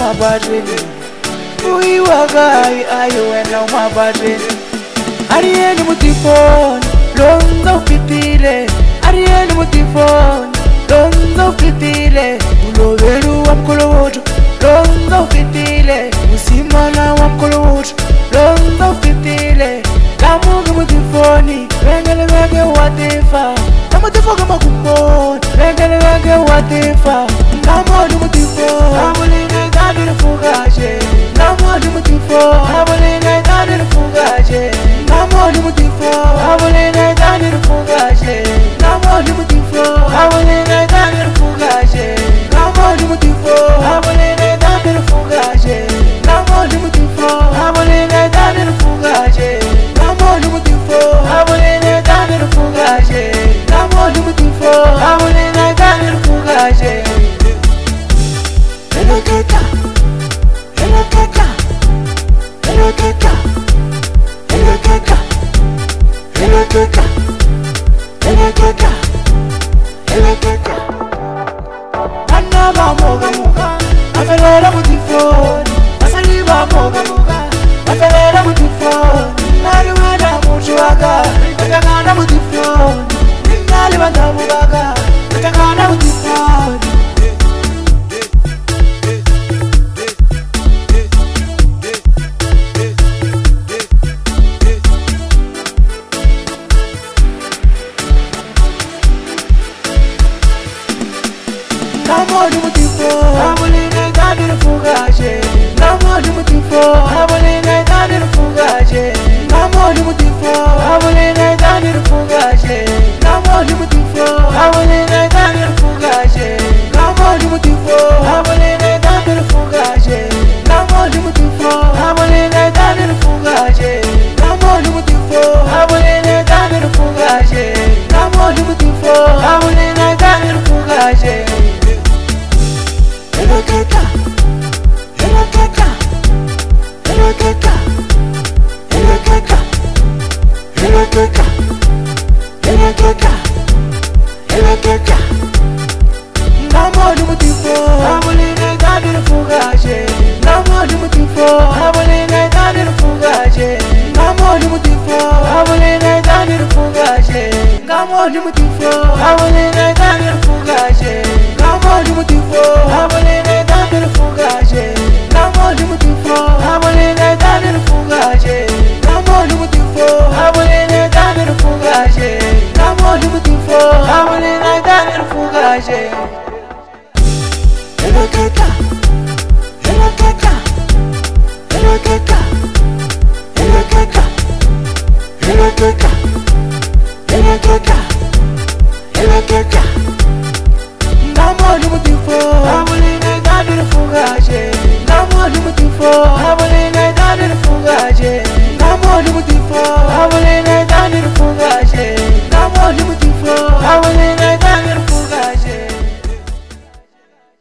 mabadeni uiwagai ayo wena mabadeni Arieni mutifoni lonza ufitile Arieni mutifoni lonza ufitile Uloveru wa mkolowoto lonza ufitile Usimana wa mkolowoto lonza ufitile Kamuge mutifoni wengele wenge watifa Namutifa kama kumboni wengele wenge watifa Namodi mutifoni Namuline gandini fugaje Namodi mutifoni Namuline gandini fugaje Namodi mutifoni Namuline gandini fugaje Namodi mutifoni Namuline gandini fugaje Namodi mutifoni Namuline gandini fugaje Namodi mutifoni Namuline gandini fugaje Namodi mutifoni Namuline gandini fugaje Namodi mutifoni Namuline gandini fugaje Elokeka Elokeka Elokeka Elokeka Elokeka Elokeka Elokeka Anaba moga moga Afelera mutifoni Asaliba moga moga Afelera mutifoni Naliwada mutuaga Atakana mutifoni Naliwada mubaga Atakana mutifoni Namodi mutifoni Namuline gandini fugaje Namodi mutifoni Namuline gandini fugaje Namodi mutifoni Namuline gandini fugaje Namodi mutifoni Namuline gandini fugaje Namodi mutifoni Namuline gandini fugaje Namodi mutifoni Namuline gandini fugaje Namodi mutifoni Namuline gandini fugaje Namodi mutifoni Namuline gandini fugaje Elokeka Elokeka Elokeka Elokeka Elokeka Elokeka Elokeka Namodi mutifoni Namuline gandini fugaje Namodi mutifoni Namuline gandini fugaje Namodi mutifoni Namuline gandini fugaje Namodi mutifoni Namuline gandini fugaje Namodi mutifoni Namuline gandini fugaje Namodi mutifoni Namuline gandini fugaje Namodi mutifoni Namuline gandini fugaje Namodi mutifoni Namuline gandini fugaje